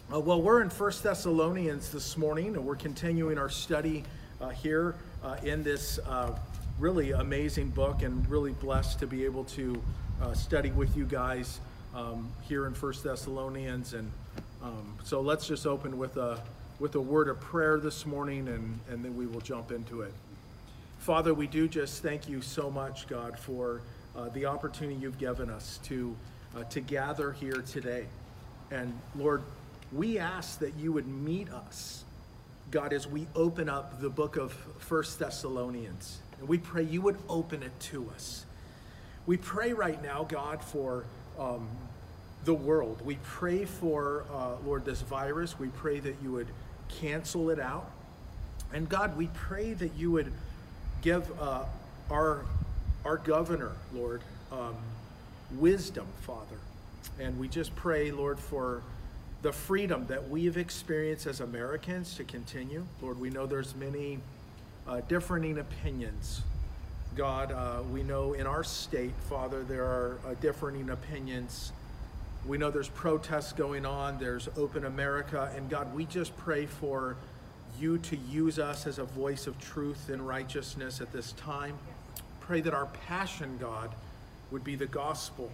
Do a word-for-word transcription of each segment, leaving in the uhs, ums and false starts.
Uh, well, we're in First Thessalonians this morning, and we're continuing our study uh, here uh, in this uh, really amazing book, and really blessed to be able to uh, study with you guys um, here in First Thessalonians. And um, so let's just open with a with a word of prayer this morning, and, and then we will jump into it. Father, we do just thank you so much, God, for uh, the opportunity you've given us to uh, to gather here today. And Lord, we ask that you would meet us, God, as we open up the book of First Thessalonians. And we pray you would open it to us. We pray right now, God, for um, the world. We pray for, uh, Lord, this virus. We pray that you would cancel it out. And God, we pray that you would give uh, our, our governor, Lord, um, wisdom, Father. And we just pray, Lord, for the freedom that we have experienced as Americans to continue. Lord, we know there's many uh, differing opinions. God, uh, we know in our state, Father, there are uh, differing opinions. We know there's protests going on, there's Open America, and God, we just pray for you to use us as a voice of truth and righteousness at this time. Pray that our passion, God, would be the gospel.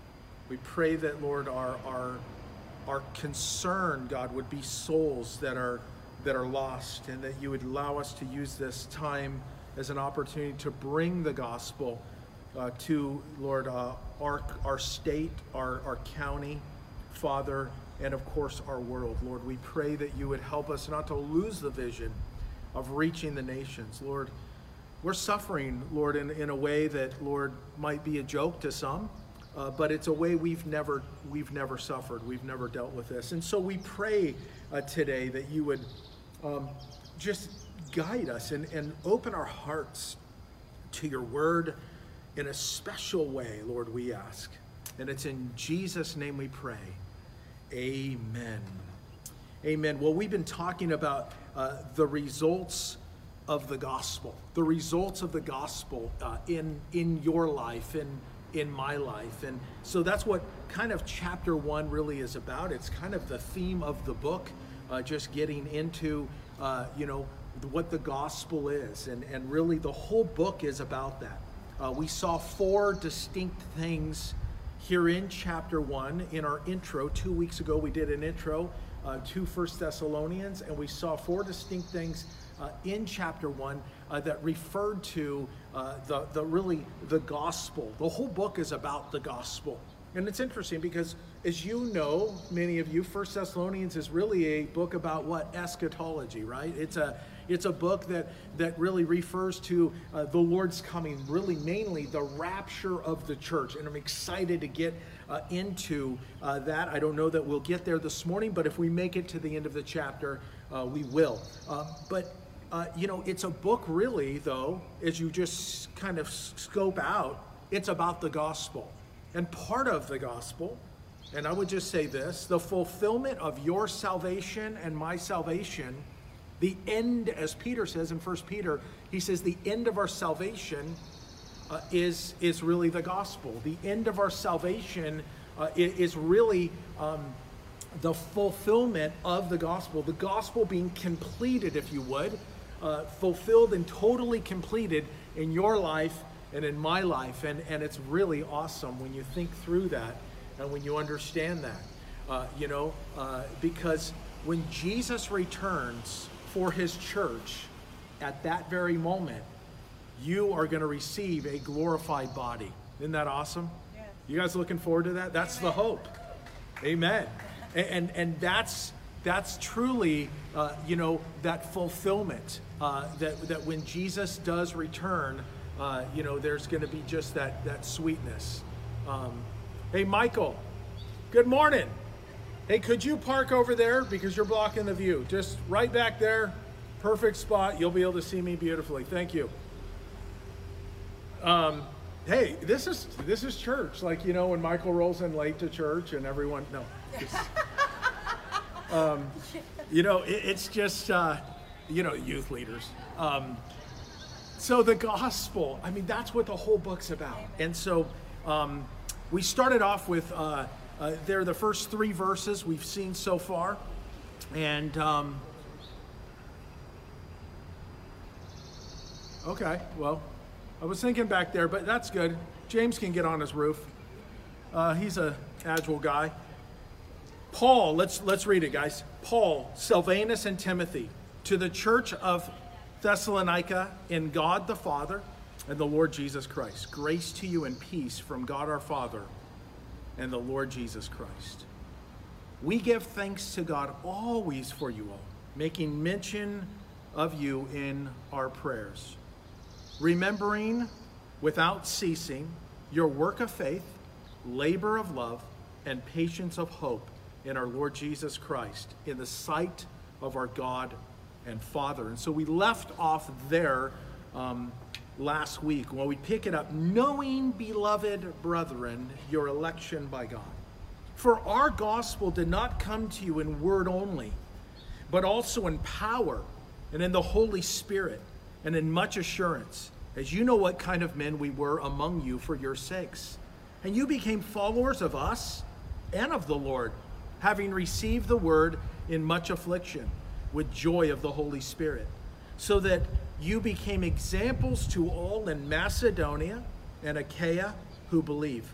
We pray that, Lord, our, our Our concern, God, would be souls that are that are lost, and that you would allow us to use this time as an opportunity to bring the gospel uh, to, Lord, uh, our our state, our, our county, Father, and of course our world. Lord, we pray that you would help us not to lose the vision of reaching the nations. Lord, we're suffering, Lord, in, in a way that, Lord, might be a joke to some. Uh, but it's a way we've never we've never suffered. We've never dealt with this. And so we pray uh, today that you would um, just guide us and, and open our hearts to your word in a special way, Lord, we ask. And it's in Jesus' name we pray. Amen. Amen. Well, we've been talking about uh, the results of the gospel, the results of the gospel uh, in, in your life, in in my life. And so that's what kind of chapter one really is about. It's kind of the theme of the book, uh, just getting into, uh, you know, what the gospel is. And, and really the whole book is about that. Uh, we saw four distinct things here in chapter one in our intro. Two weeks ago, we did an intro uh, to First Thessalonians, and we saw four distinct things uh, in chapter one uh, that referred to Uh, the, the really the gospel. The whole book is about the gospel. And it's interesting because, as you know, many of you, First Thessalonians is really a book about what? Eschatology, right? It's a it's a book that that really refers to uh, the Lord's coming, really mainly the rapture of the church. And I'm excited to get uh, into uh, that. I don't know that we'll get there this morning, but if we make it to the end of the chapter, uh, we will. Uh, but Uh, you know, it's a book really, though, as you just kind of scope out, it's about the gospel. And part of the gospel, and I would just say this, the fulfillment of your salvation and my salvation, the end, as Peter says in First Peter, he says the end of our salvation uh, is, is really the gospel. The end of our salvation uh, is really um, the fulfillment of the gospel. The gospel being completed, if you would, Uh, fulfilled and totally completed in your life and in my life. And, and it's really awesome when you think through that and when you understand that, uh, you know, uh, because when Jesus returns for his church, at that very moment, you are going to receive a glorified body. Isn't that awesome? Yeah. You guys looking forward to that? That's Amen. The hope. Amen. And, and, and that's That's truly, uh, you know, that fulfillment, uh, that, that when Jesus does return, uh, you know, there's going to be just that, that sweetness. Um, hey, Michael, good morning. Hey, could you park over there because you're blocking the view? Just right back there, perfect spot. You'll be able to see me beautifully. Thank you. Um, hey, this is, this is church. Like, you know, when Michael rolls in late to church and everyone, no. Just, Um, you know, it, it's just, uh, you know, youth leaders. Um, so the gospel, I mean, that's what the whole book's about. And so um, we started off with, uh, uh, they're the first three verses we've seen so far. And, um, okay, well, I was thinking back there, but that's good. James can get on his roof. Uh, he's a agile guy. Paul, let's let's read it, guys. Paul, Silvanus, and Timothy, to the church of Thessalonica, in God the Father and the Lord Jesus Christ. Grace to you and peace from God our Father and the Lord Jesus Christ. We give thanks to God always for you all, making mention of you in our prayers, remembering without ceasing your work of faith, labor of love, and patience of hope in our Lord Jesus Christ, in the sight of our God and Father. And so we left off there um, last week when we pick it up, knowing, beloved brethren, your election by God. For our gospel did not come to you in word only, but also in power and in the Holy Spirit and in much assurance, as you know what kind of men we were among you for your sakes. And you became followers of us and of the Lord, having received the word in much affliction with joy of the Holy Spirit, so that you became examples to all in Macedonia and Achaia who believe.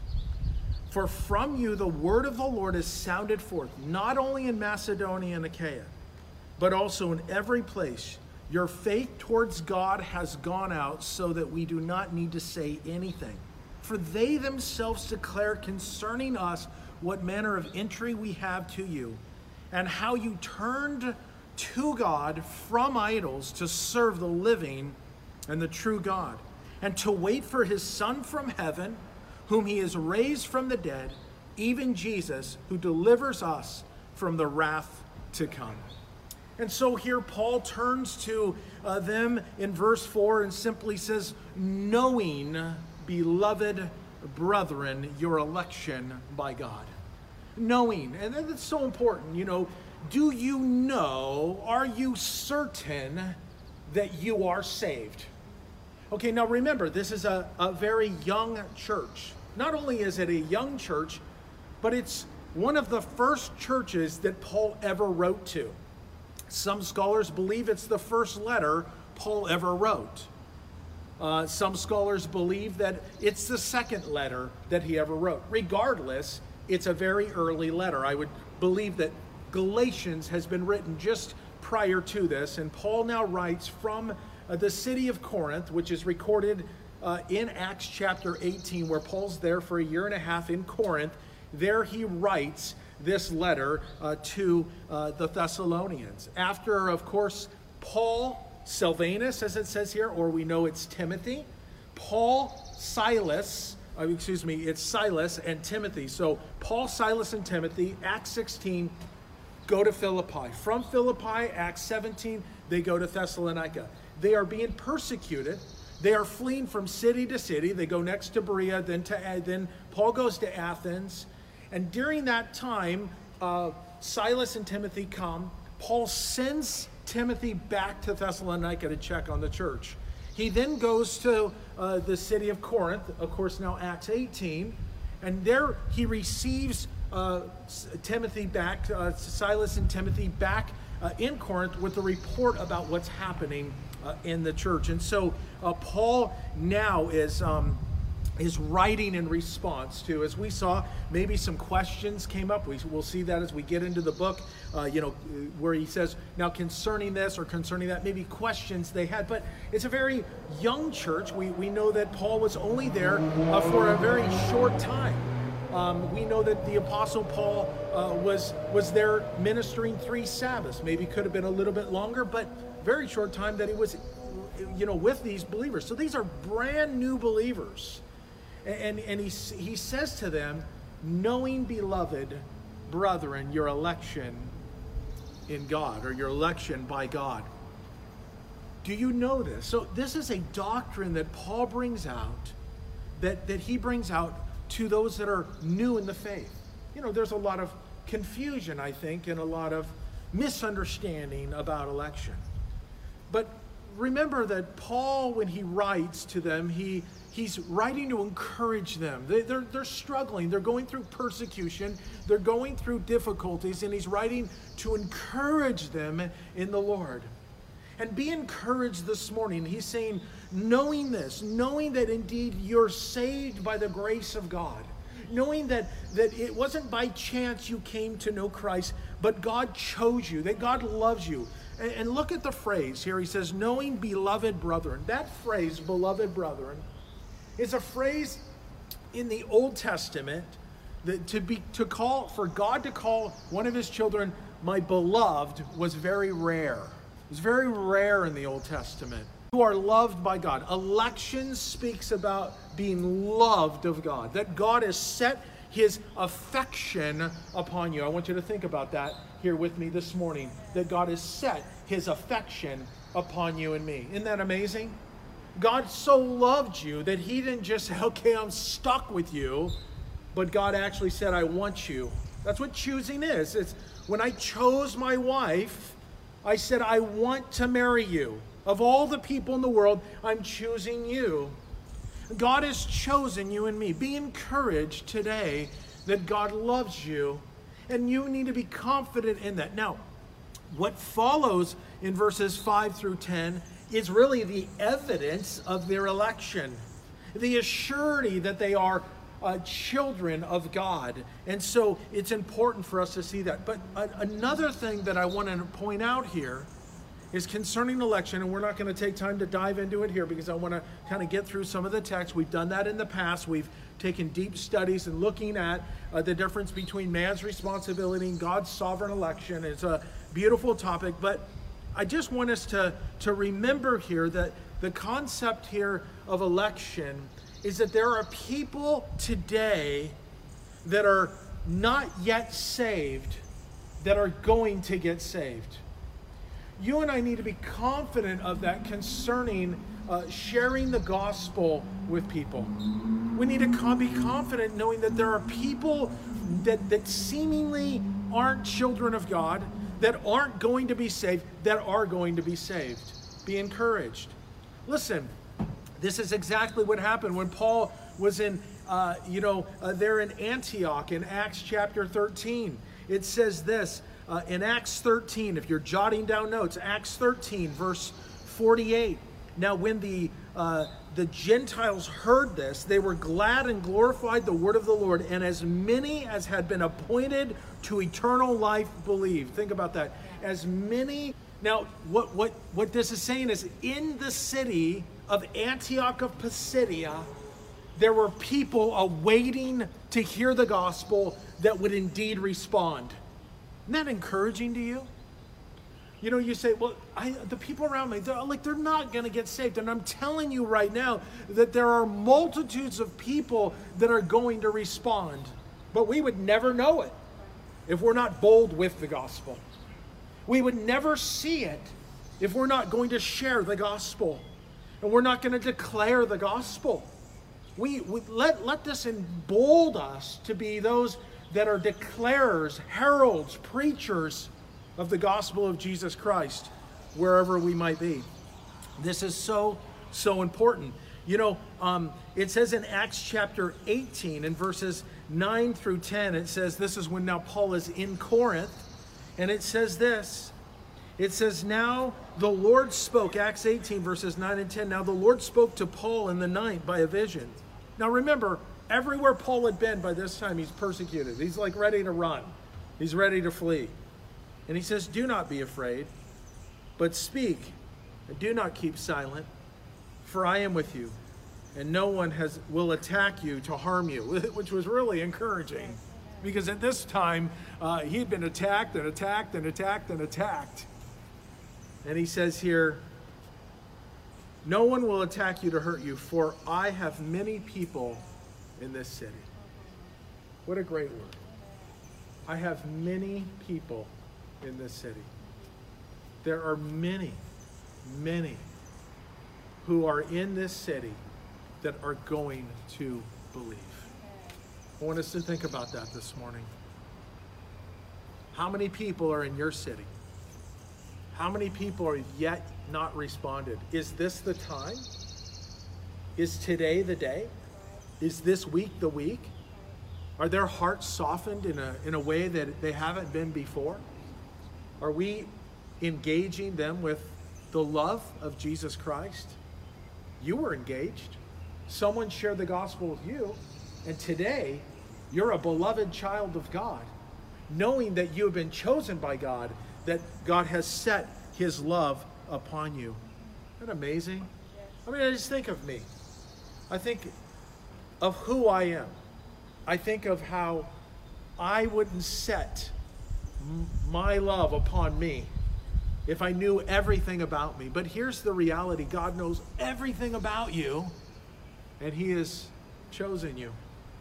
For from you the word of the Lord is sounded forth, not only in Macedonia and Achaia, but also in every place. Your faith towards God has gone out, so that we do not need to say anything. For they themselves declare concerning us what manner of entry we have to you, and how you turned to God from idols to serve the living and the true God, and to wait for his Son from heaven, whom he has raised from the dead, even Jesus, who delivers us from the wrath to come. And so here Paul turns to uh, them in verse four and simply says, knowing, beloved brethren, your election by God. Knowing, and that's so important, you know, do you know, are you certain that you are saved? Okay, now remember, this is a, a very young church. Not only is it a young church, but it's one of the first churches that Paul ever wrote to. Some scholars believe it's the first letter Paul ever wrote. Uh, some scholars believe that it's the second letter that he ever wrote. Regardless, it's a very early letter. I would believe that Galatians has been written just prior to this, and Paul now writes from uh, the city of Corinth, which is recorded uh, in Acts chapter eighteen, where Paul's there for a year and a half in Corinth. There he writes this letter uh, to uh, the Thessalonians. After, of course, Paul, Silvanus, as it says here, or we know it's Timothy, Paul, Silas, uh, excuse me, it's Silas and Timothy. So Paul, Silas, and Timothy, Acts sixteen, go to Philippi. From Philippi, Acts seventeen, they go to Thessalonica. They are being persecuted. They are fleeing from city to city. They go next to Berea, then to then Paul goes to Athens. And during that time, uh, Silas and Timothy come. Paul sends Timothy back to Thessalonica to check on the church. He then goes to uh, the city of Corinth, of course now Acts eighteen, and there he receives uh, Timothy back, uh, Silas and Timothy back uh, in Corinth with a report about what's happening uh, in the church. And so uh, Paul now is... Um, is writing in response to, as we saw, maybe some questions came up. We, we'll see that as we get into the book, uh, you know, where he says, now concerning this or concerning that, maybe questions they had. But it's a very young church. We, we know that Paul was only there uh, for a very short time. Um, we know that the Apostle Paul uh, was, was there ministering three Sabbaths. Maybe could have been a little bit longer, but very short time that he was, you know, with these believers. So these are brand new believers. And, and he, he says to them, knowing, beloved brethren, your election in God, or your election by God. Do you know this? So this is a doctrine that Paul brings out, that, that he brings out to those that are new in the faith. You know, there's a lot of confusion, I think, and a lot of misunderstanding about election. But remember that Paul, when he writes to them, he he's writing to encourage them. They, they're, they're struggling. They're going through persecution. They're going through difficulties, and he's writing to encourage them in the Lord. And be encouraged this morning. He's saying, knowing this, knowing that indeed you're saved by the grace of God, knowing that, that it wasn't by chance you came to know Christ, but God chose you, that God loves you. And, and look at the phrase here. He says, knowing beloved brethren. That phrase, beloved brethren, is a phrase in the Old Testament that to be to call for God to call one of his children my beloved was very rare. It was very rare in the Old Testament. You are loved by God. Election speaks about being loved of God, that God has set his affection upon you. I want you to think about that here with me this morning, that God has set his affection upon you and me. Isn't that amazing? God so loved you that he didn't just say, okay, I'm stuck with you, but God actually said, I want you. That's what choosing is. It's when I chose my wife, I said, I want to marry you. Of all the people in the world, I'm choosing you. God has chosen you and me. Be encouraged today that God loves you, and you need to be confident in that. Now, what follows in verses five through ten is really the evidence of their election, the assurity that they are uh, children of God. And so it's important for us to see that. But uh, another thing that I want to point out here is concerning election, and we're not going to take time to dive into it here because I want to kind of get through some of the text. We've done that in the past. We've taken deep studies and looking at uh, the difference between man's responsibility and God's sovereign election. It's a beautiful topic, but I just want us to, to remember here that the concept here of election is that there are people today that are not yet saved that are going to get saved. You and I need to be confident of that concerning uh, sharing the gospel with people. We need to be confident knowing that there are people that, that seemingly aren't children of God, that aren't going to be saved, that are going to be saved. Be encouraged. Listen, this is exactly what happened when Paul was in, uh, you know, uh, there in Antioch in Acts chapter thirteen. It says this, uh, in Acts thirteen, if you're jotting down notes, Acts thirteen, verse forty-eight. Now when the, uh, the Gentiles heard this, they were glad and glorified the word of the Lord, and as many as had been appointed to eternal life believed. Think about that. As many. Now, what, what, what this is saying is in the city of Antioch of Pisidia, there were people awaiting to hear the gospel that would indeed respond. Isn't that encouraging to you? You know, you say, well, I, the people around me, they're like, they're not going to get saved. And I'm telling you right now that there are multitudes of people that are going to respond. But we would never know it if we're not bold with the gospel. We would never see it if we're not going to share the gospel. And we're not going to declare the gospel. We, we let, let this embolden us to be those that are declarers, heralds, preachers of the gospel of Jesus Christ, wherever we might be. This is so, so important. You know, um, it says in Acts chapter eighteen, in verses nine through ten, it says, this is when now Paul is in Corinth, and it says this. It says, now the Lord spoke, Acts eighteen, verses nine and ten. Now the Lord spoke to Paul in the night by a vision. Now remember, everywhere Paul had been by this time, he's persecuted. He's like ready to run. He's ready to flee. And he says, do not be afraid, but speak, and do not keep silent, for I am with you, and no one has will attack you to harm you, which was really encouraging. Because at this time, uh, he'd been attacked and attacked and attacked and attacked. And he says here, no one will attack you to hurt you, for I have many people in this city. What a great word. I have many people in this city. There are many, many who are in this city that are going to believe. I want us to think about that this morning. How many people are in your city? How many people are yet not responded? Is this the time? Is today the day? Is this week the week? Are their hearts softened in a, in a way that they haven't been before? Are we engaging them with the love of Jesus Christ? You were engaged. Someone shared the gospel with you, and today you're a beloved child of God, knowing that you have been chosen by God, that God has set his love upon you. Isn't that amazing? I mean, I just think of me. I think of who I am. I think of how I wouldn't set m- my love upon me if I knew everything about me. But here's the reality. God knows everything about you, and he has chosen you.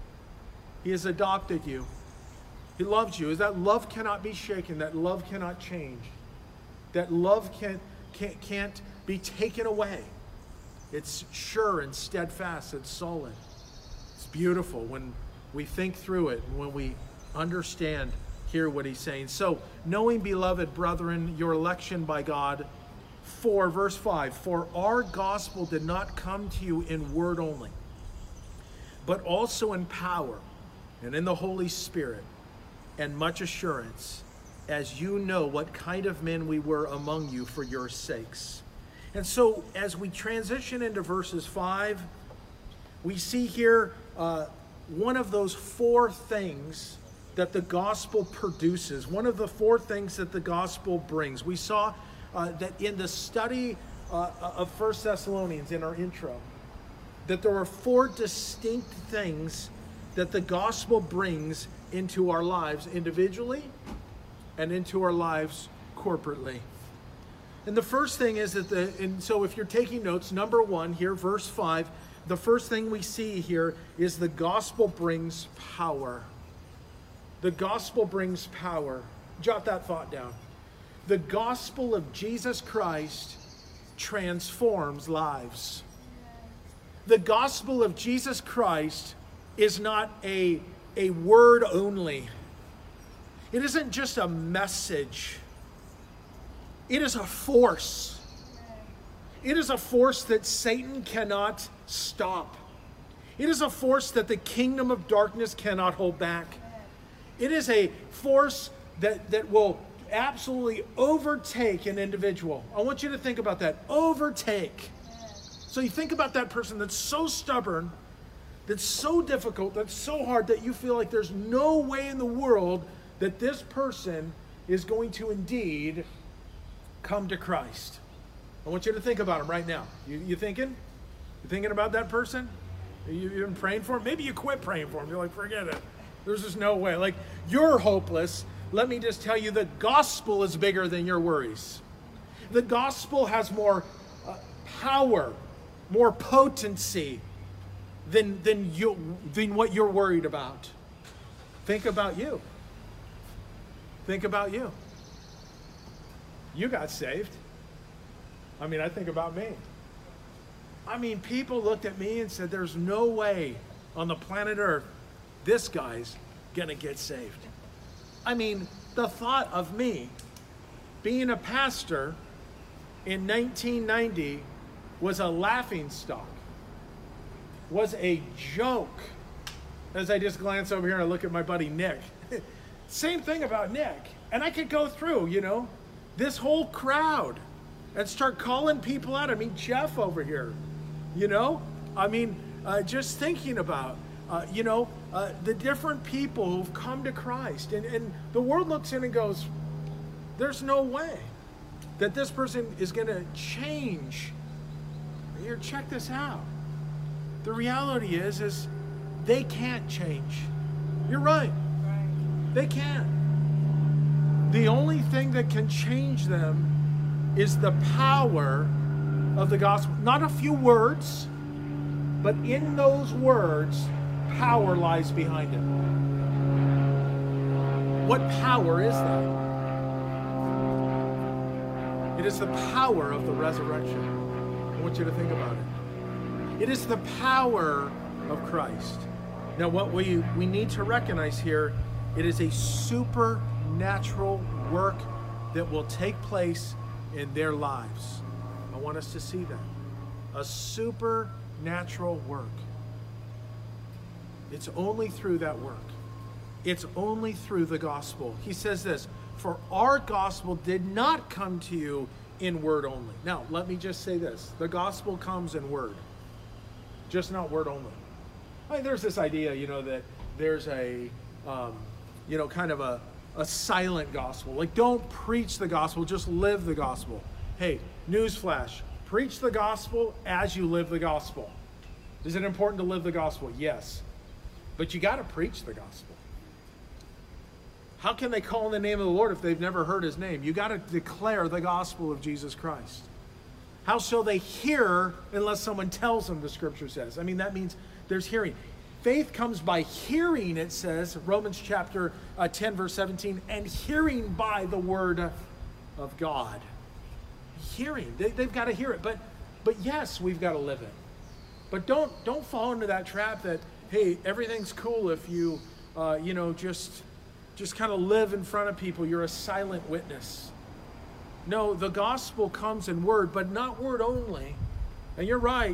He has adopted you. He loves you. That love cannot be shaken. That love cannot change. That love can't, can't, can't be taken away. It's sure and steadfast. It's solid. It's beautiful when we think through it and when we understand, hear what he's saying. So, knowing, beloved brethren, your election by God, for, verse five, for our gospel did not come to you in word only, but also in power and in the Holy Spirit and much assurance, as you know what kind of men we were among you for your sakes. And so as we transition into verses five, we see here uh, one of those four things that the gospel produces, one of the four things that the gospel brings. We saw uh, that in the study uh, of First Thessalonians in our intro, that there are four distinct things that the gospel brings into our lives individually and into our lives corporately. And the first thing is that the, and so if you're taking notes, number one here, verse five, the first thing we see here is the gospel brings power. The gospel brings power. Jot that thought down. The gospel of Jesus Christ transforms lives. The gospel of Jesus Christ is not a, a word only. It isn't just a message. It is a force. It is a force that Satan cannot stop. It is a force that the kingdom of darkness cannot hold back. It is a force that, that will absolutely overtake an individual. I want you to think about that. Overtake. So you think about that person that's so stubborn, that's so difficult, that's so hard that you feel like there's no way in the world that this person is going to indeed come to Christ. I want you to think about him right now. You, you thinking? You thinking about that person? You, you've been praying for him? Maybe you quit praying for him. You're like, forget it. There's just no way. Like, you're hopeless. Let me just tell you, the gospel is bigger than your worries. The gospel has more uh, power, more potency than, than, you, than what you're worried about. Think about you. Think about you. You got saved. I mean, I think about me. I mean, people looked at me and said, there's no way on the planet Earth this guy's gonna get saved. I mean, the thought of me being a pastor in nineteen ninety was a laughing stock, was a joke. As I just glance over here and I look at my buddy Nick. Same thing about Nick. And I could go through, you know, this whole crowd and start calling people out. I mean, Jeff over here, you know, I mean, uh, just thinking about, uh, you know, uh, the different people who've come to Christ. And, and the world looks in and goes, there's no way that this person is going to change. Here, check this out. The reality is, is they can't change. You're right. They can't. The only thing that can change them is the power of the gospel. Not a few words, but in those words, power lies behind it. What power is that? It is the power of the resurrection. I want you to think about it. It is the power of Christ. Now, what we, we need to recognize here, it is a supernatural work that will take place in their lives. I want us to see that. A supernatural work. It's only through that work. It's only through the gospel. He says this, for our gospel did not come to you in word only. Now, let me just say this. The gospel comes in word, just not word only. I mean, there's this idea, you know, that there's a, um, you know, kind of a, a silent gospel. Like, don't preach the gospel, just live the gospel. Hey, newsflash, preach the gospel as you live the gospel. Is it important to live the gospel? Yes. But you got to preach the gospel. How can they call in the name of the Lord if they've never heard his name? You got to declare the gospel of Jesus Christ. How shall they hear unless someone tells them, the scripture says? I mean, that means there's hearing. Faith comes by hearing, it says, Romans chapter uh, ten, verse seventeen, and hearing by the word of God. Hearing. They, they've got to hear it. But, but yes, we've got to live it. But don't, don't fall into that trap that, hey, everything's cool if you, uh, you know, just... Just kind of live in front of people. You're a silent witness. No, the gospel comes in word, but not word only. And you're right.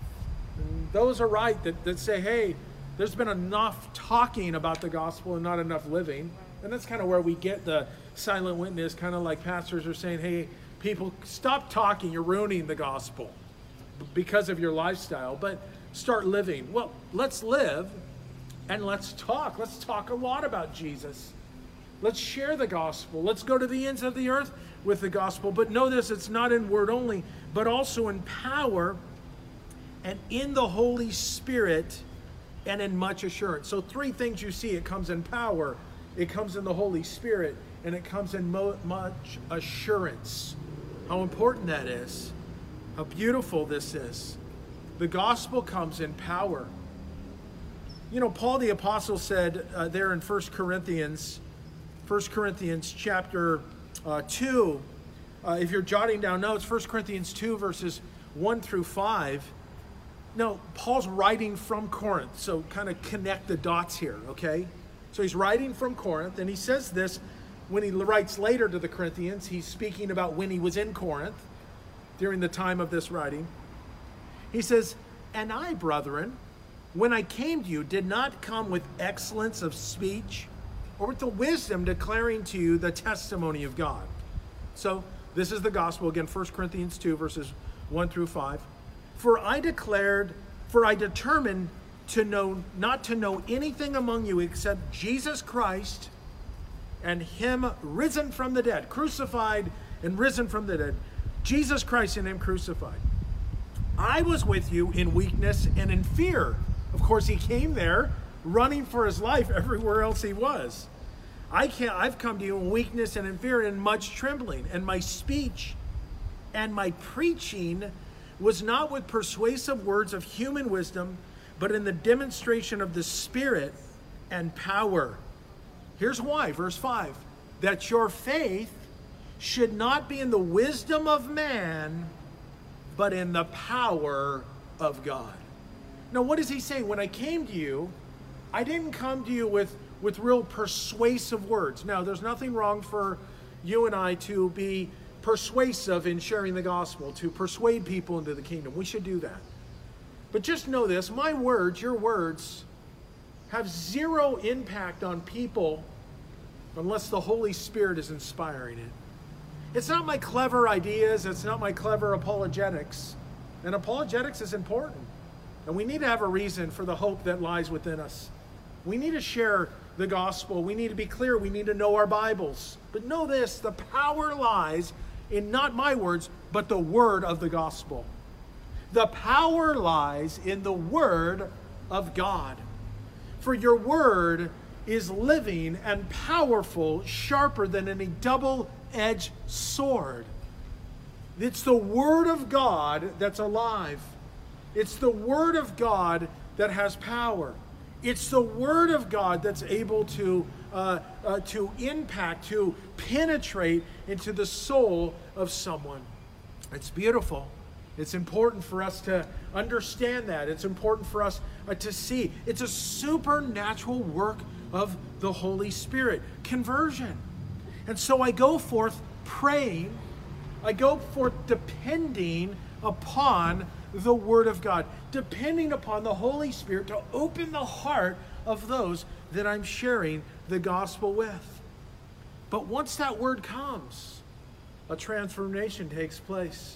And those are right that, that say, hey, there's been enough talking about the gospel and not enough living. And that's kind of where we get the silent witness, kind of like pastors are saying, hey, people, stop talking. You're ruining the gospel because of your lifestyle, but start living. Well, let's live. And let's talk. Let's talk a lot about Jesus. Let's share the gospel. Let's go to the ends of the earth with the gospel. But know this, it's not in word only, but also in power and in the Holy Spirit and in much assurance. So three things you see. It comes in power, it comes in the Holy Spirit, and it comes in mo- much assurance. How important that is. How beautiful this is. The gospel comes in power. You know, Paul the Apostle said uh, there in First Corinthians, First Corinthians chapter uh, two, uh, if you're jotting down notes, First Corinthians two verses one through five. No, Paul's writing from Corinth, so kind of connect the dots here, okay? So he's writing from Corinth, and he says this when he writes later to the Corinthians. He's speaking about when he was in Corinth during the time of this writing. He says, and I, brethren, when I came to you, did not come with excellence of speech or with the wisdom declaring to you the testimony of God. So this is the gospel. Again, First Corinthians two, verses one through five. For I declared, for I determined to know, not to know anything among you except Jesus Christ and him risen from the dead, crucified and risen from the dead. Jesus Christ and him crucified. I was with you in weakness and in fear. Of course, he came there running for his life everywhere else he was. I can't, I've come to you in weakness and in fear and in much trembling. And my speech and my preaching was not with persuasive words of human wisdom, but in the demonstration of the Spirit and power. Here's why, verse five. That your faith should not be in the wisdom of man, but in the power of God. Now, what does he say? When I came to you, I didn't come to you with, with real persuasive words. Now, there's nothing wrong for you and I to be persuasive in sharing the gospel, to persuade people into the kingdom. We should do that. But just know this, my words, your words, have zero impact on people unless the Holy Spirit is inspiring it. It's not my clever ideas. It's not my clever apologetics. And apologetics is important. And we need to have a reason for the hope that lies within us. We need to share the gospel. We need to be clear. We need to know our Bibles. But know this, the power lies in not my words, but the word of the gospel. The power lies in the word of God. For your word is living and powerful, sharper than any double-edged sword. It's the word of God that's alive. It's the word of God that has power. It's the word of God that's able to, uh, uh, to impact, to penetrate into the soul of someone. It's beautiful. It's important for us to understand that. It's important for us uh, to see. It's a supernatural work of the Holy Spirit. Conversion. And so I go forth praying I go forth depending upon the Word of God, depending upon the Holy Spirit to open the heart of those that I'm sharing the gospel with. But once that word comes, a transformation takes place.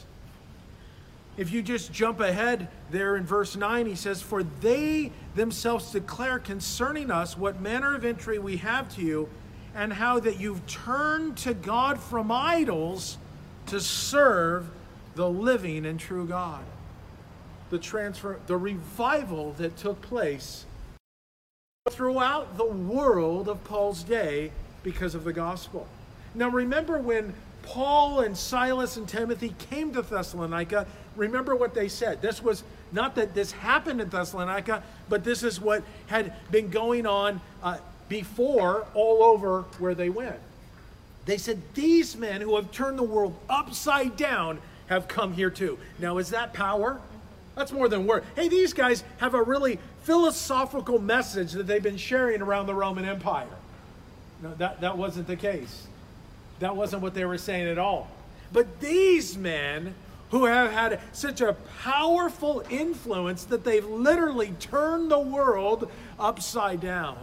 If you just jump ahead there in verse nine, he says, "For they themselves declare concerning us what manner of entry we have to you, and how that you've turned to God from idols to serve the living and true God." The transfer, the revival that took place throughout the world of Paul's day because of the gospel. Now remember when Paul and Silas and Timothy came to Thessalonica, remember what they said. This was not that this happened in Thessalonica, but this is what had been going on uh, before all over where they went. They said, these men who have turned the world upside down have come here too. Now, is that power? That's more than word. Hey, these guys have a really philosophical message that they've been sharing around the Roman Empire. No, that, that wasn't the case. That wasn't what they were saying at all. But these men who have had such a powerful influence that they've literally turned the world upside down.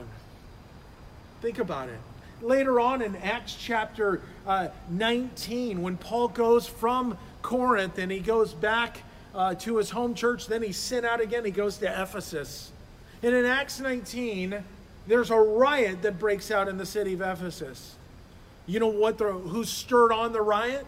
Think about it. Later on in Acts chapter uh, nineteen, when Paul goes from Corinth and he goes back uh, to his home church, then he's sent out again, he goes to Ephesus. And in Acts nineteen, there's a riot that breaks out in the city of Ephesus. You know what? The, who stirred on the riot?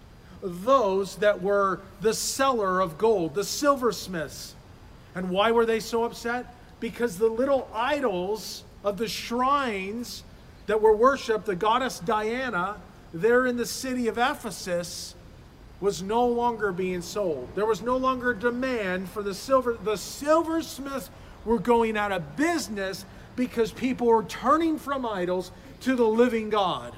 Those that were the seller of gold, the silversmiths. And why were they so upset? Because the little idols of the shrines that were worshipped, the goddess Diana, there in the city of Ephesus, was no longer being sold. There was no longer demand for the silver. The silversmiths were going out of business because people were turning from idols to the living God.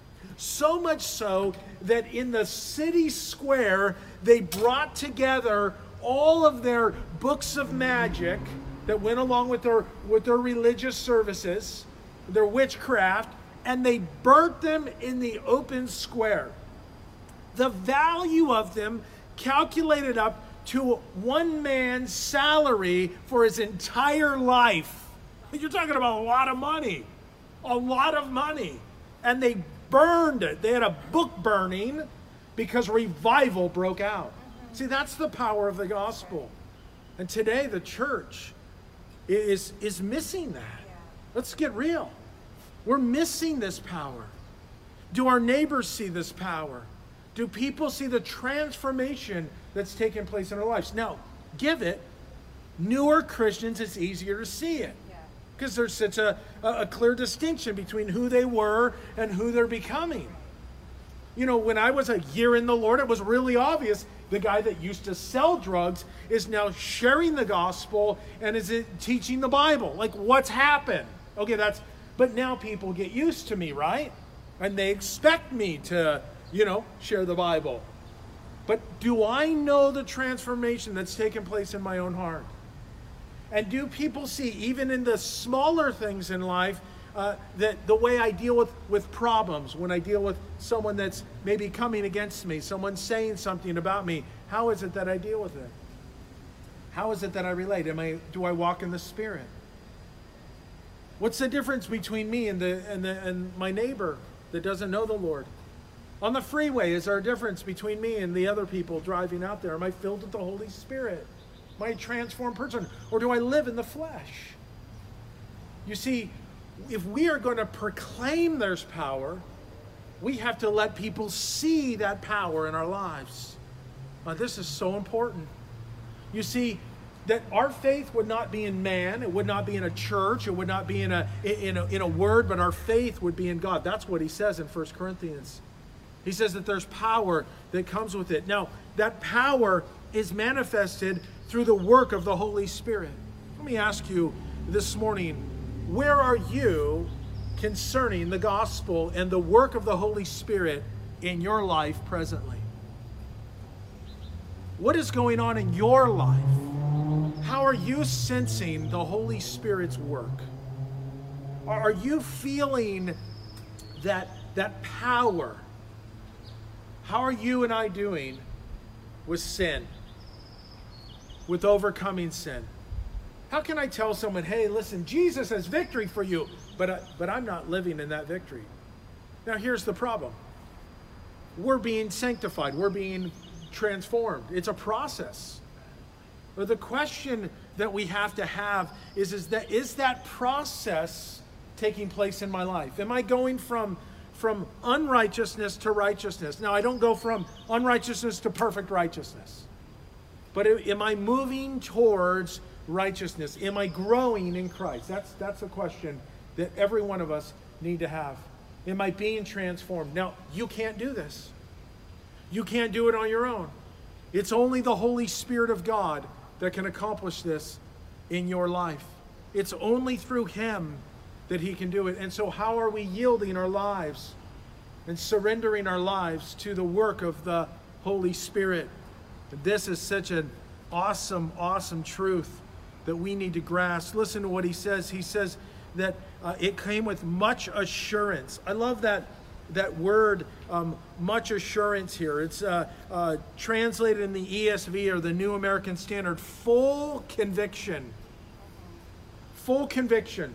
So much so that in the city square, they brought together all of their books of magic that went along with their, with their religious services, their witchcraft, and they burnt them in the open square. The value of them calculated up to one man's salary for his entire life. You're talking about a lot of money. A lot of money. And they burned it. They had a book burning because revival broke out. See, that's the power of the gospel. And today the church is, is missing that. Let's get real. We're missing this power. Do our neighbors see this power? Do people see the transformation that's taking place in our lives? Now, give it, newer Christians, it's easier to see it. Because there's such a, a clear distinction between who they were and who they're becoming. You know, when I was a year in the Lord, it was really obvious. The guy that used to sell drugs is now sharing the gospel and is it teaching the Bible. Like, what's happened? Okay, that's, but now people get used to me, right? And they expect me to, you know, share the Bible. But do I know the transformation that's taken place in my own heart? And do people see, even in the smaller things in life, uh, that the way I deal with, with problems, when I deal with someone that's maybe coming against me, someone saying something about me, how is it that I deal with it? How is it that I relate? Am I, do I walk in the Spirit? What's the difference between me and, the, and, the, and my neighbor that doesn't know the Lord? On the freeway, is there a difference between me and the other people driving out there? Am I filled with the Holy Spirit? Am I a transformed person? Or do I live in the flesh? You see, if we are going to proclaim there's power, we have to let people see that power in our lives. Now, this is so important. You see, that our faith would not be in man, it would not be in a church, it would not be in a, in a, in a word, but our faith would be in God. That's what he says in First Corinthians. He says that there's power that comes with it. Now, that power is manifested through the work of the Holy Spirit. Let me ask you this morning, where are you concerning the gospel and the work of the Holy Spirit in your life presently? What is going on in your life? How are you sensing the Holy Spirit's work? Are you feeling that, that power How are you and I doing with sin? With overcoming sin? How can I tell someone, hey, listen, Jesus has victory for you, but, I, but I'm not living in that victory? Now, here's the problem. We're being sanctified. We're being transformed. It's a process. But the question that we have to have is, is, that, is that process taking place in my life? Am I going from, from unrighteousness to righteousness? Now, I don't go from unrighteousness to perfect righteousness. But am I moving towards righteousness? Am I growing in Christ? That's, that's a question that every one of us need to have. Am I being transformed? Now, you can't do this. You can't do it on your own. It's only the Holy Spirit of God that can accomplish this in your life. It's only through Him that He can do it. And so how are we yielding our lives and surrendering our lives to the work of the Holy Spirit? This is such an awesome, awesome truth that we need to grasp. Listen to what he says. He says that uh, it came with much assurance. I love that that word, um, much assurance here. It's uh, uh, translated in the E S V or the New American Standard, full conviction. Full conviction.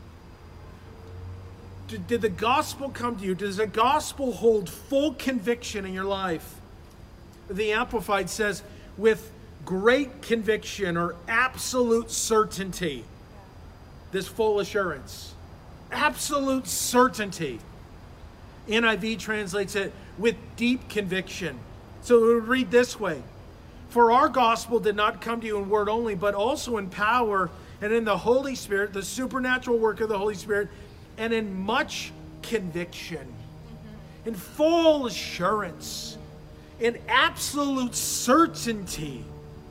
Did, did the gospel come to you? Does the gospel hold full conviction in your life? The Amplified says, with great conviction or absolute certainty. This full assurance. Absolute certainty. N I V translates it with deep conviction. So we'll read this way. For our gospel did not come to you in word only, but also in power and in the Holy Spirit, the supernatural work of the Holy Spirit, and in much conviction. In full assurance. In absolute certainty.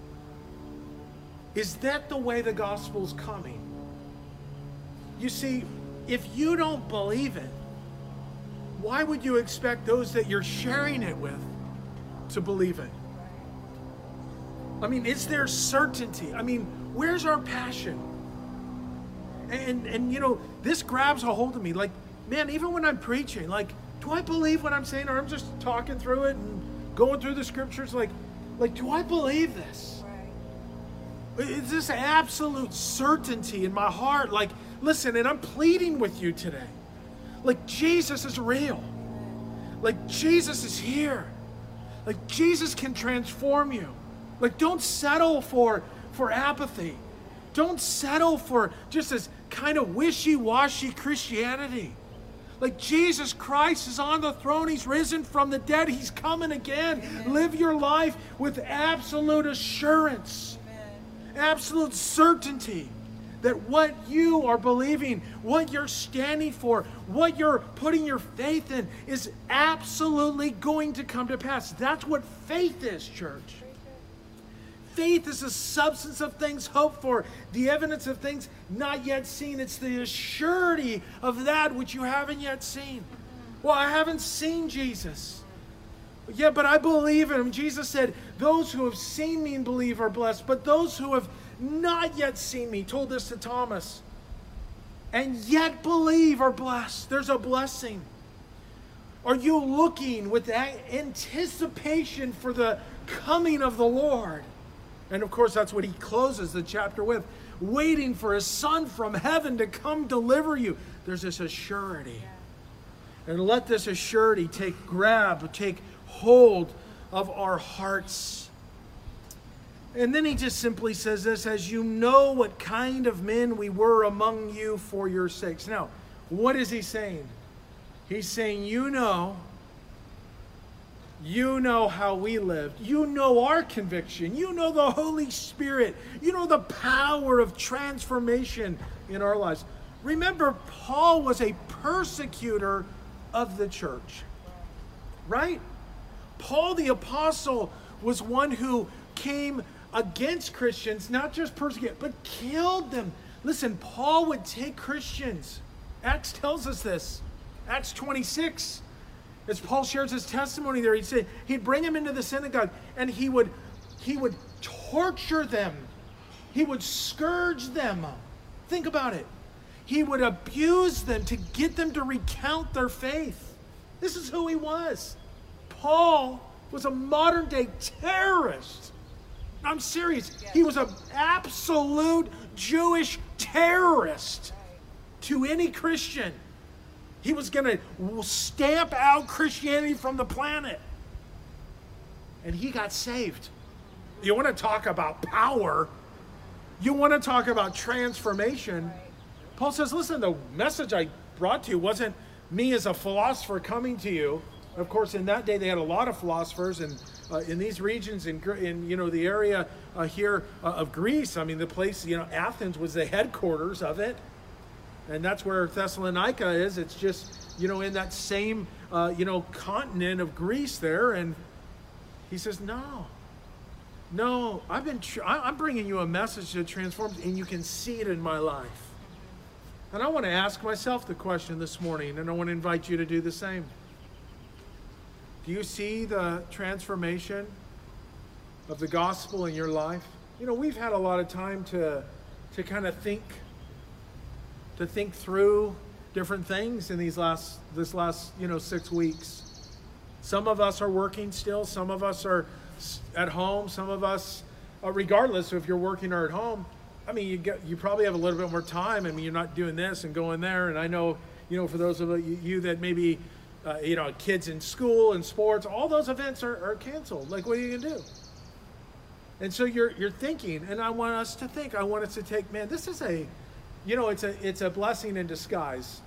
Is that the way the gospel's coming? You see, if you don't believe it, why would you expect those that you're sharing it with to believe it? I mean, is there certainty? I mean, where's our passion? And, and you know, this grabs a hold of me. Like, man, even when I'm preaching, like, do I believe what I'm saying? Or I'm just talking through it and going through the scriptures? Like, like do I believe this? Right. Is this absolute certainty in my heart? Like, listen, and I'm pleading with you today. Like, Jesus is real. Like, Jesus is here. Like, Jesus can transform you. Like, don't settle for, for apathy. Don't settle for just this kind of wishy-washy Christianity. Like, Jesus Christ is on the throne. He's risen from the dead. He's coming again. Amen. Live your life with absolute assurance. Amen. Absolute certainty that what you are believing, what you're standing for, what you're putting your faith in is absolutely going to come to pass. That's what faith is, church. Faith is the substance of things hoped for, the evidence of things not yet seen. It's the surety of that which you haven't yet seen. Well, I haven't seen Jesus. Yeah, but I believe in him. Jesus said, those who have seen me and believe are blessed, but those who have not yet seen me, told this to Thomas, and yet believe are blessed. There's a blessing. Are you looking with anticipation for the coming of the Lord? And of course, that's what he closes the chapter with. Waiting for his Son from heaven to come deliver you. There's this assurity. And let this assurity take grab, take hold of our hearts. And then he just simply says this, as you know what kind of men we were among you for your sakes. Now, what is he saying? He's saying, you know, you know how we lived. You know our conviction. You know the Holy Spirit. You know the power of transformation in our lives. Remember, Paul was a persecutor of the church, right? Paul the apostle was one who came against Christians, not just persecute, but killed them. Listen, Paul would take Christians. Acts tells us this. Acts twenty-six. As Paul shares his testimony there, he'd say he'd bring them into the synagogue and he would, he would torture them. He would scourge them. Think about it. He would abuse them to get them to recount their faith. This is who he was. Paul was a modern day terrorist. I'm serious. He was an absolute Jewish terrorist to any Christian. He was going to stamp out Christianity from the planet. And he got saved. You want to talk about power? You want to talk about transformation? Paul says, listen, the message I brought to you wasn't me as a philosopher coming to you. Of course, in that day, they had a lot of philosophers, and uh, in these regions, in, in you know the area uh, here uh, of Greece, I mean, the place, you know, Athens was the headquarters of it, and that's where Thessalonica is. It's just, you know, in that same, uh, you know, continent of Greece there, and he says, no, no, I've been, tr- I'm bringing you a message that transforms, and you can see it in my life. And I want to ask myself the question this morning, and I want to invite you to do the same. Do you see the transformation of the gospel in your life? You know, we've had a lot of time to, to kind of think, to think through different things in these last, this last, you know, six weeks. Some of us are working still. Some of us are at home. Some of us, uh, regardless of if you're working or at home, I mean, you get, you probably have a little bit more time. I mean, you're not doing this and going there. And I know, you know, for those of you that maybe, uh, you know, kids in school and sports, all those events are, are canceled. Like, what are you going to do? And so you're you're thinking, and I want us to think. I want us to take, man, this is a, you know, it's a it's a blessing in disguise.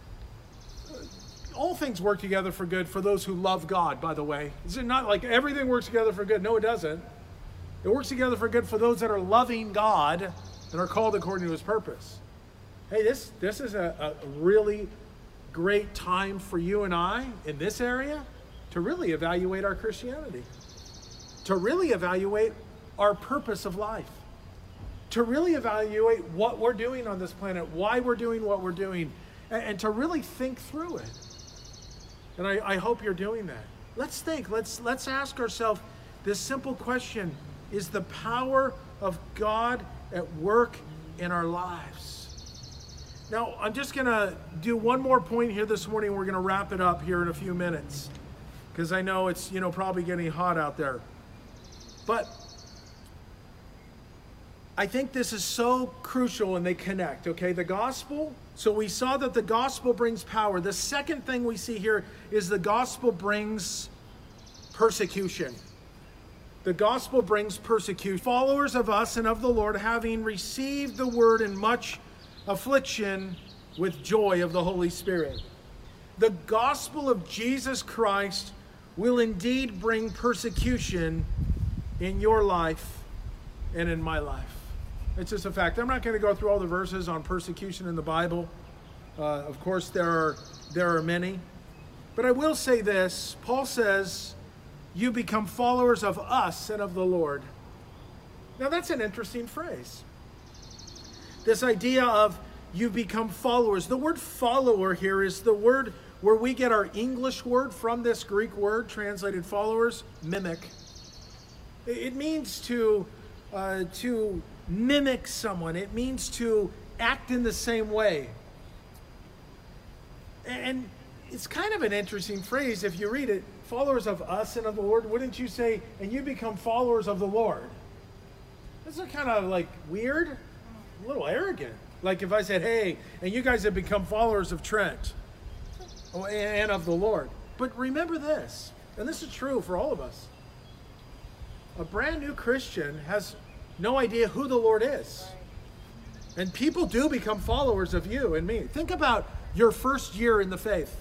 All things work together for good for those who love God, by the way. Is it not like everything works together for good? No, it doesn't. It works together for good for those that are loving God and are called according to his purpose. Hey, this, this is a, a really great time for you and I in this area to really evaluate our Christianity, to really evaluate our purpose of life, to really evaluate what we're doing on this planet, why we're doing what we're doing, and, and to really think through it. And I, I hope you're doing that. Let's think. Let's, let's ask ourselves this simple question. Is the power of God at work in our lives? Now, I'm just going to do one more point here this morning. We're going to wrap it up here in a few minutes because I know it's, you know, probably getting hot out there. But I think this is so crucial and they connect, okay? The gospel. So we saw that the gospel brings power. The second thing we see here is the gospel brings persecution. The gospel brings persecution. Followers of us and of the Lord, having received the word in much affliction with joy of the Holy Spirit. The gospel of Jesus Christ will indeed bring persecution in your life and in my life. It's just a fact. I'm not going to go through all the verses on persecution in the Bible. Uh, of course, there are, there are many. But I will say this. Paul says, you become followers of us and of the Lord. Now that's an interesting phrase. This idea of you become followers. The word follower here is the word where we get our English word from this Greek word translated followers, mimic. It means to, uh, to mimic someone. It means to act in the same way. And it's kind of an interesting phrase if you read it. Followers of us and of the Lord, wouldn't you say, and you become followers of the Lord? This is kind of like weird, a little arrogant. Like if I said, hey, and you guys have become followers of Trent and of the Lord. But remember this, and this is true for all of us. A brand new Christian has no idea who the Lord is. And people do become followers of you and me. Think about your first year in the faith.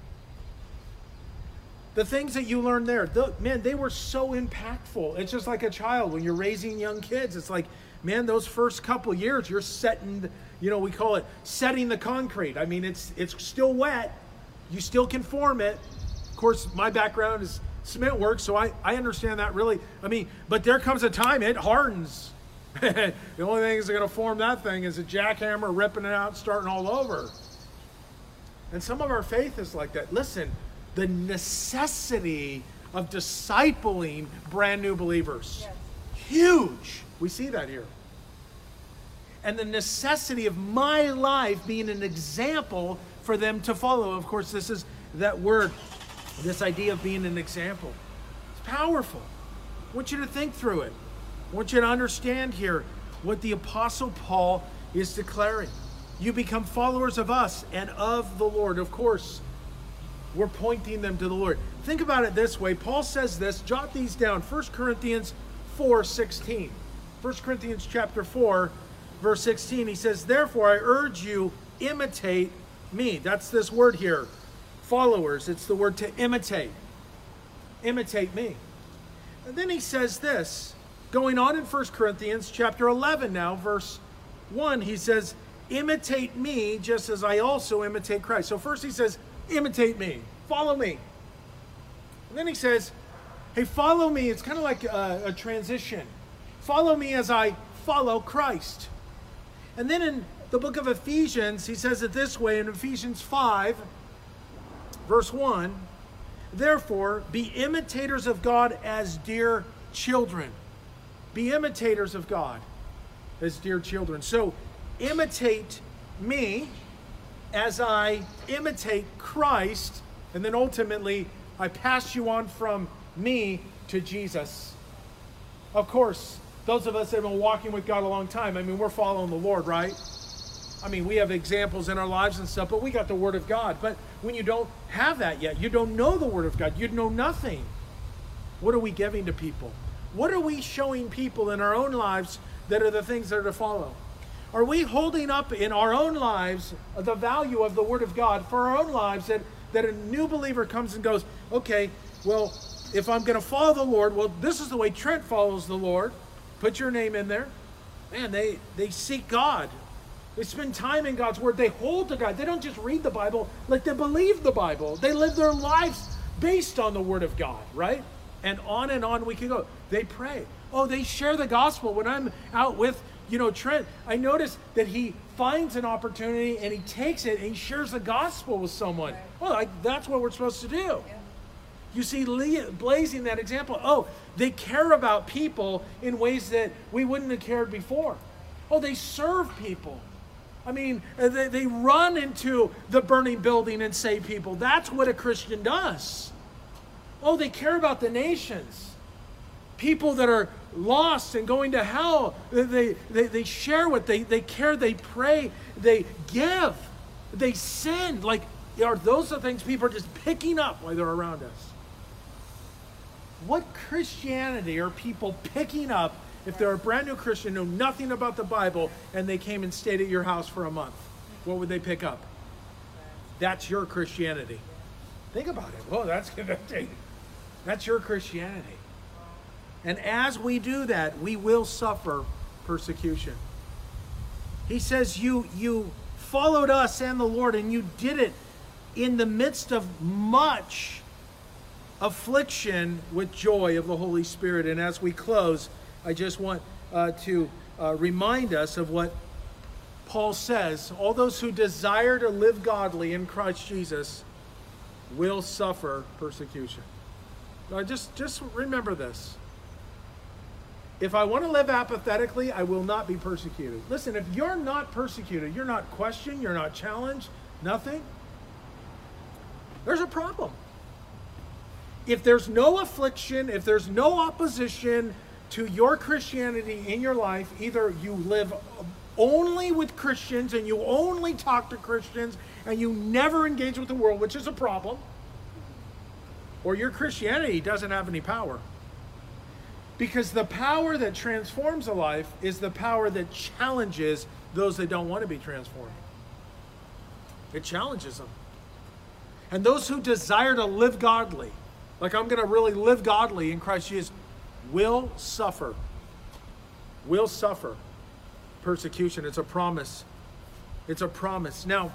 The things that you learned there, the, man, they were so impactful. It's just like a child when you're raising young kids. It's like, man, those first couple years, you're setting, you know, we call it setting the concrete. I mean, it's it's still wet. You still can form it. Of course, my background is cement work, so I, I understand that really. I mean, but there comes a time it hardens. The only thing that's going to form that thing is a jackhammer ripping it out, starting all over. And some of our faith is like that. Listen, the necessity of discipling brand new believers. Yes. Huge. We see that here. And the necessity of my life being an example for them to follow. Of course, this is that word This idea of being an example. It's powerful. I want you to think through it. I want you to understand here what the Apostle Paul is declaring. You become followers of us and of the Lord. Of course, we're pointing them to the Lord. Think about it this way. Paul says this. Jot these down. First Corinthians four sixteen. First Corinthians chapter four, verse sixteen. He says, therefore, I urge you, imitate me. That's this word here. Followers. It's the word to imitate. Imitate me. And then he says this. Going on in First Corinthians chapter eleven now, verse one, he says, imitate me just as I also imitate Christ. So first he says, imitate me. Follow me. And then he says, hey, follow me. It's kind of like a, a transition. Follow me as I follow Christ. And then in the book of Ephesians, he says it this way in Ephesians five, verse one, therefore, be imitators of God as dear children. Be imitators of God as dear children. So, imitate me as I imitate Christ, and then ultimately, I pass you on from me to Jesus. Of course, those of us that have been walking with God a long time, I mean, we're following the Lord, right? I mean, we have examples in our lives and stuff, but we got the Word of God. But when you don't have that yet, you don't know the Word of God, you know nothing. What are we giving to people? What are we showing people in our own lives that are the things that are to follow? Are we holding up in our own lives the value of the Word of God for our own lives, that, that a new believer comes and goes, okay, well, if I'm going to follow the Lord, well, this is the way Trent follows the Lord. Put your name in there. Man, they, they seek God. They spend time in God's Word. They hold to God. They don't just read the Bible, like they believe the Bible. They live their lives based on the Word of God, right? And on and on we can go. They pray. Oh, they share the gospel. When I'm out with, you know, Trent, I notice that he finds an opportunity and he takes it and he shares the gospel with someone. Well, like, that's what we're supposed to do. You see, blazing that example. Oh, they care about people in ways that we wouldn't have cared before. Oh, they serve people. I mean, they, they run into the burning building and save people. That's what a Christian does. Oh, they care about the nations. People that are lost and going to hell. They, they, they share what they, they care. They pray. They give. They send. Like, are those the things people are just picking up while they're around us? What Christianity are people picking up if they're a brand new Christian, know nothing about the Bible, and they came and stayed at your house for a month? What would they pick up? That's your Christianity. Think about it. Whoa, that's convicting. That's your Christianity. And as we do that, we will suffer persecution. He says you, you followed us and the Lord, and you did it in the midst of much affliction with joy of the Holy Spirit. And as we close, I just want uh, to uh, remind us of what Paul says. All those who desire to live godly in Christ Jesus will suffer persecution. Now, just, just remember this. If I want to live apathetically, I will not be persecuted. Listen, if you're not persecuted, you're not questioned, you're not challenged, nothing, there's a problem. If there's no affliction, if there's no opposition to your Christianity in your life, either you live only with Christians and you only talk to Christians and you never engage with the world, which is a problem, or your Christianity doesn't have any power. Because the power that transforms a life is the power that challenges those that don't want to be transformed. It challenges them. And those who desire to live godly, like I'm going to really live godly in Christ Jesus, will suffer. Will suffer persecution. It's a promise. It's a promise. Now,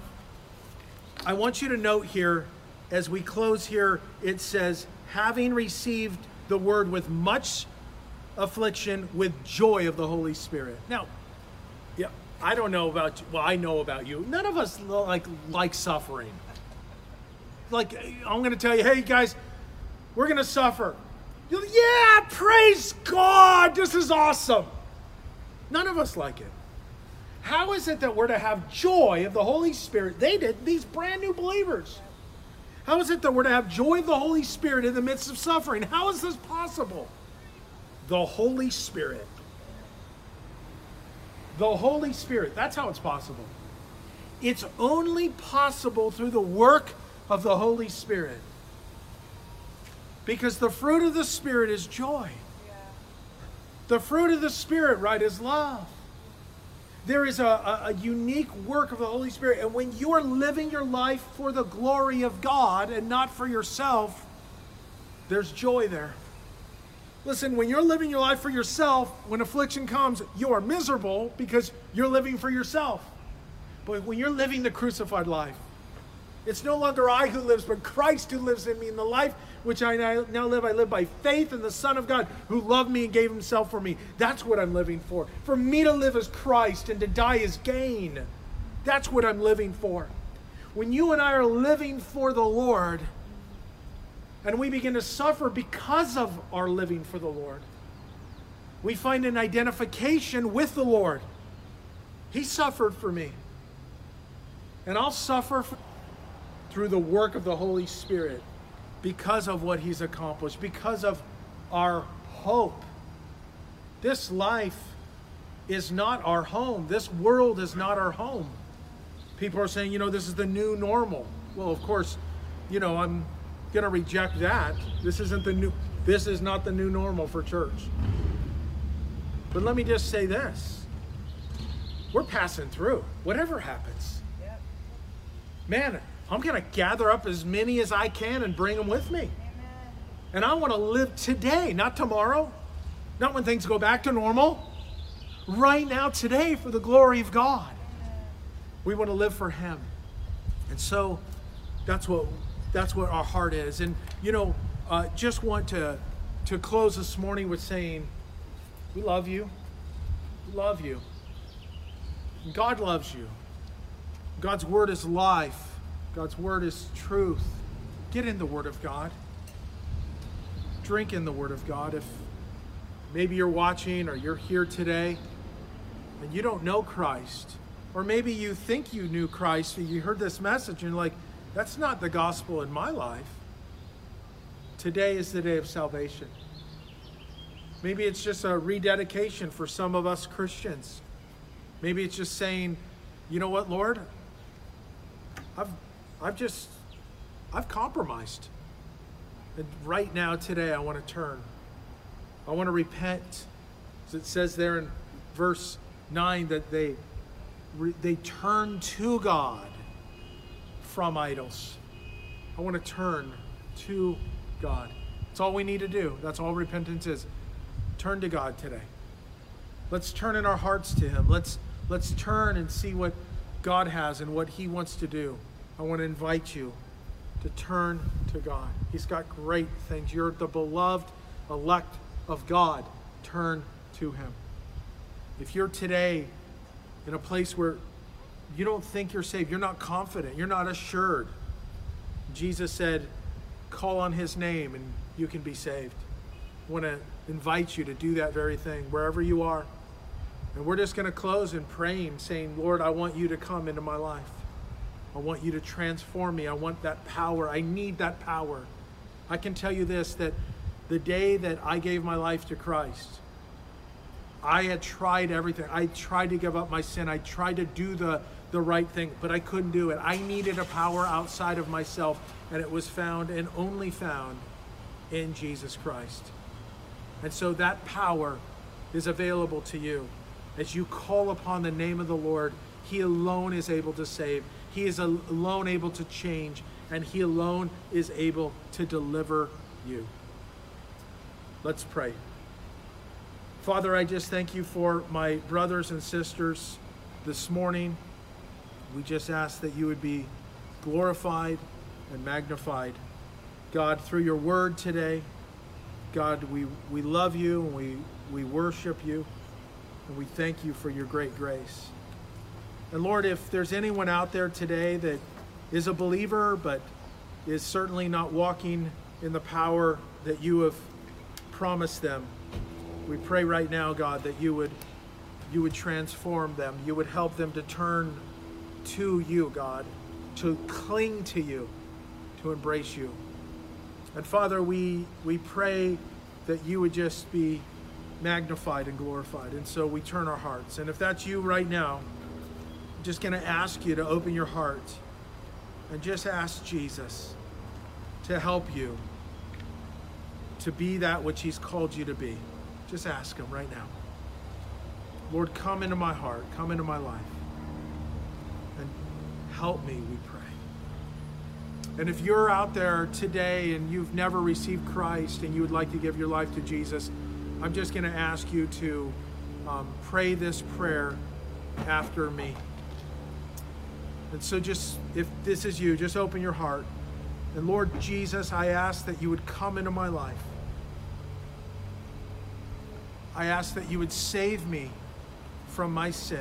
I want you to note here, as we close here, it says, having received the word with much affliction, with joy of the Holy Spirit. Now, yeah, I don't know about you. Well, I know about you. None of us like like suffering. Like, I'm going to tell you, hey guys, we're going to suffer. You're like, yeah, praise God, this is awesome. None of us like it. How is it that we're to have joy of the Holy Spirit? They did, these brand new believers. How is it that we're to have joy of the Holy Spirit in the midst of suffering? How is this possible? The Holy Spirit. The Holy Spirit. That's how it's possible. It's only possible through the work of the Holy Spirit. Because the fruit of the Spirit is joy. Yeah. The fruit of the Spirit, right, is love. There is a, a, a unique work of the Holy Spirit. And when you are living your life for the glory of God and not for yourself, there's joy there. Listen, when you're living your life for yourself, when affliction comes, you are miserable because you're living for yourself. But when you're living the crucified life, it's no longer I who lives, but Christ who lives in me. In the life which I now live, I live by faith in the Son of God who loved me and gave himself for me. That's what I'm living for. For me to live as Christ and to die is gain. That's what I'm living for. When you and I are living for the Lord, and we begin to suffer because of our living for the Lord, we find an identification with the Lord. He suffered for me. And I'll suffer for through the work of the Holy Spirit because of what he's accomplished, because of our hope. This life is not our home. This world is not our home. People are saying, you know, this is the new normal. Well, of course, you know, I'm going to reject that. This isn't the new, this is not the new normal for church. But let me just say this. We're passing through, whatever happens. Yep. Man, I'm going to gather up as many as I can and bring them with me. Amen. And I want to live today, not tomorrow, not when things go back to normal. Right now, today, for the glory of God. Amen. We want to live for him. And so that's what that's what our heart is. And, you know, uh, just want to, to close this morning with saying, we love you. We love you. God loves you. God's word is life. God's word is truth. Get in the word of God. Drink in the word of God. If maybe you're watching or you're here today and you don't know Christ, or maybe you think you knew Christ, you heard this message and you're like, that's not the gospel in my life. Today is the day of salvation. Maybe it's just a rededication for some of us Christians. Maybe it's just saying, you know what, Lord? I've I've just, I've compromised. And right now, today, I want to turn. I want to repent. As it says there in verse nine that they, they turn to God from idols. I want to turn to God. That's all we need to do. That's all repentance is. Turn to God today. Let's turn in our hearts to him. Let's, let's turn and see what God has and what he wants to do. I want to invite you to turn to God. He's got great things. You're the beloved elect of God. Turn to him. If you're today in a place where you don't think you're saved, you're not confident, you're not assured, Jesus said, call on his name and you can be saved. I want to invite you to do that very thing wherever you are. And we're just going to close in praying, saying, Lord, I want you to come into my life. I want you to transform me. I want that power. I need that power. I can tell you this, that the day that I gave my life to Christ, I had tried everything. I tried to give up my sin. I tried to do the, the right thing, but I couldn't do it. I needed a power outside of myself, and it was found and only found in Jesus Christ. And so that power is available to you. As you call upon the name of the Lord, he alone is able to save. He is alone able to change, and he alone is able to deliver you. Let's pray. Father, I just thank you for my brothers and sisters this morning. We just ask that you would be glorified and magnified. God, through your word today, God, we, we love you and we, we worship you, and we thank you for your great grace. And Lord, if there's anyone out there today that is a believer but is certainly not walking in the power that you have promised them, we pray right now, God, that you would you would transform them. You would help them to turn to you, God, to cling to you. to embrace you. And Father, we, we pray that you would just be magnified and glorified. And so we turn our hearts. And if that's you right now, I'm just going to ask you to open your heart and just ask Jesus to help you to be that which he's called you to be. Just ask him right now. Lord, come into my heart, come into my life, and help me, we pray. And if you're out there today and you've never received Christ and you would like to give your life to Jesus, I'm just going to ask you to um, pray this prayer after me. And so just, if this is you, just open your heart. And Lord Jesus, I ask that you would come into my life. I ask that you would save me from my sin.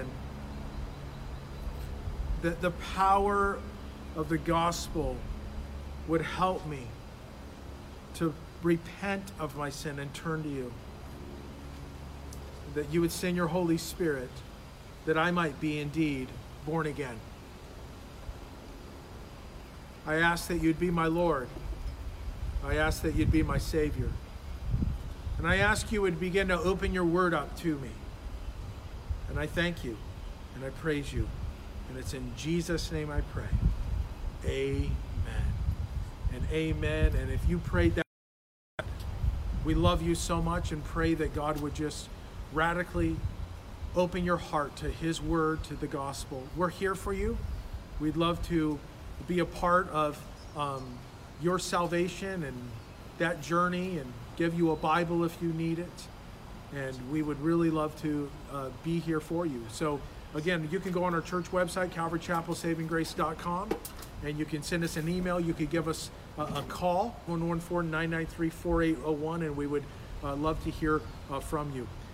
That the power of the gospel would help me to repent of my sin and turn to you. That you would send your Holy Spirit that I might be indeed born again. I ask that you'd be my Lord. I ask that you'd be my Savior. And I ask you would begin to open your word up to me. And I thank you and I praise you. And it's in Jesus' name I pray. Amen. And amen. And if you prayed that, we love you so much and pray that God would just radically open your heart to his word, to the gospel. We're here for you. We'd love to be a part of um, your salvation and that journey and give you a Bible if you need it. And we would really love to uh, be here for you. So again, you can go on our church website, calvary chapel saving grace dot com, and you can send us an email. You could give us a, a call, one one four, nine nine three, four eight zero one, and we would uh, love to hear uh, from you.